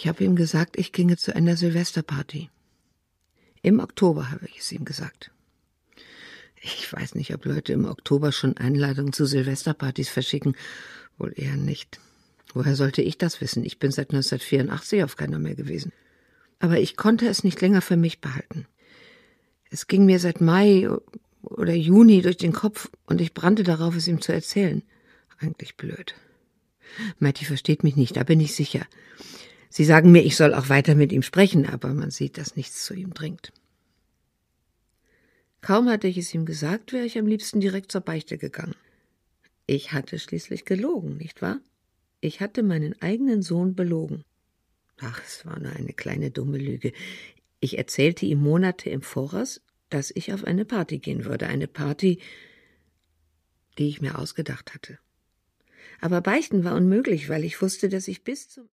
Ich habe ihm gesagt, ich ginge zu einer Silvesterparty. Im Oktober habe ich es ihm gesagt. Ich weiß nicht, ob Leute im Oktober schon Einladungen zu Silvesterpartys verschicken. Wohl eher nicht. Woher sollte ich das wissen? Ich bin seit 1984 auf keiner mehr gewesen. Aber ich konnte es nicht länger für mich behalten. Es ging mir seit Mai oder Juni durch den Kopf und ich brannte darauf, es ihm zu erzählen. Eigentlich blöd. Matti versteht mich nicht, da bin ich sicher. Sie sagen mir, ich soll auch weiter mit ihm sprechen, aber man sieht, dass nichts zu ihm dringt. Kaum hatte ich es ihm gesagt, wäre ich am liebsten direkt zur Beichte gegangen. Ich hatte schließlich gelogen, nicht wahr? Ich hatte meinen eigenen Sohn belogen. Ach, es war nur eine kleine dumme Lüge. Ich erzählte ihm Monate im Voraus, dass ich auf eine Party gehen würde. Eine Party, die ich mir ausgedacht hatte. Aber beichten war unmöglich, weil ich wusste, dass ich bis zum